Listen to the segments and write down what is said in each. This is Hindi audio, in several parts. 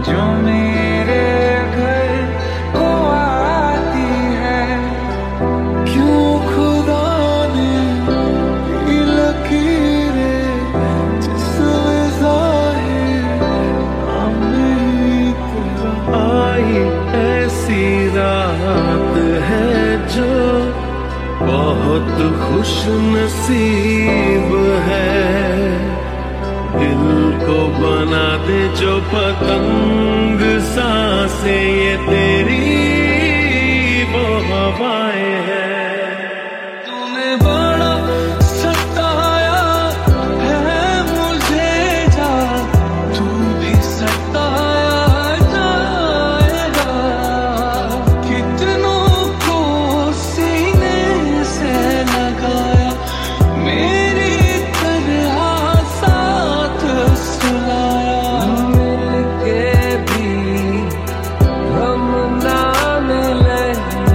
जो मेरे घर को आती है। क्यों खुदा ने ये लकीरें जिसमें ज़ाहिर नाम नहीं तेरा। आई ऐसी रात है जो बहुत खुश नसीब है। दिल को बना दे जो पतंग सांसें ये तेरी वो हवाएं हैं। तूने बड़ा सताया है मुझे जा, तू भी सताया जाएगा। कितनों को सीने से लगाया मेरी तरह साथ सुलाया। मिलके भी हम ना मिले,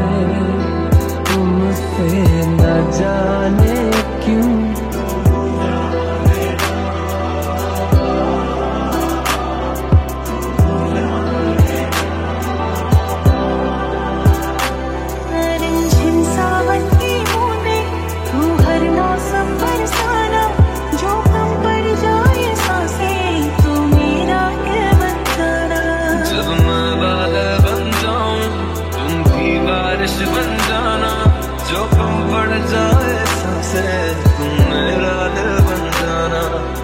तुमसे न जाने क्यों। रिमझिम सावन की बूंदें, तू हर मौसम बरसाना। जो कम पड़ जाए सांसें, तू मेरा ये बन जाना। जब मैं बादल बन जाऊं तुम भी बारिश बन जाना। जो कम पड़ जाए सांसें, तुम मेरा दिल बन जाना।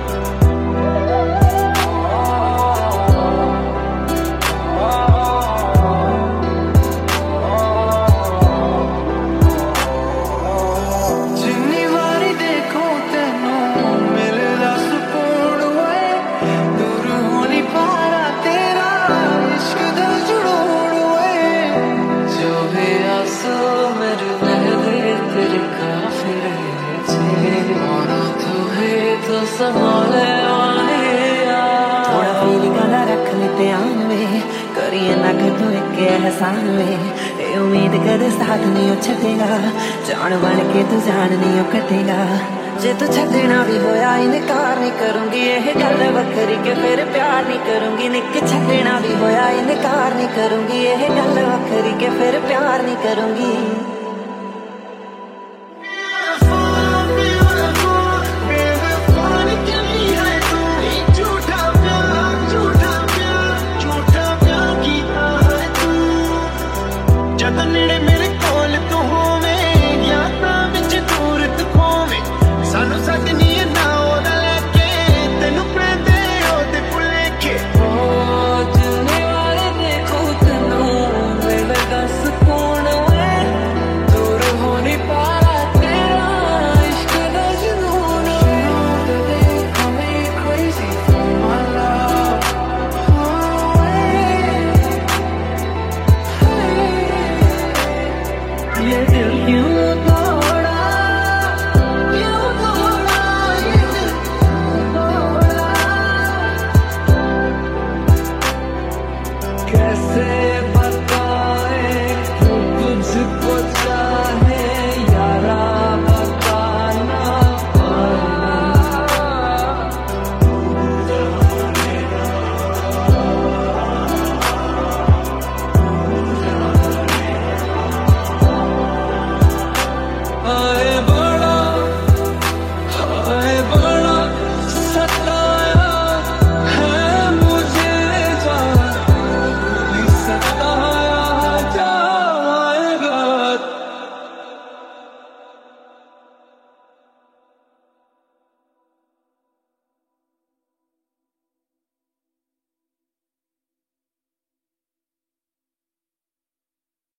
जिन्नी वारी देखो तेनू मिलदा सुकून होए। दूर हो नहीं पा रहा तेरा इश्क दा जुनून होए। जो भी आंसू मेरे बहदे तेरे काफिले च, और तू है तो संभाले वाले यार। थोड़ा फीलिंग वाला रख ले ध्यान में, करिए ना कर तू एक एहसान में। ए उम्मीद कदे साथ नहीं ओ छटेगा, जान बन के तू जान नहीं ओ कटेगा। जे तू छड़ना भी होया इनकार नहीं करूंगी, ये गल वखरी के फिर प्यार नहीं करूंगी। निक छड़ना भी होया इनकार नहीं करूंगी, ये गल वखरी के फिर प्यार नहीं करूंगी।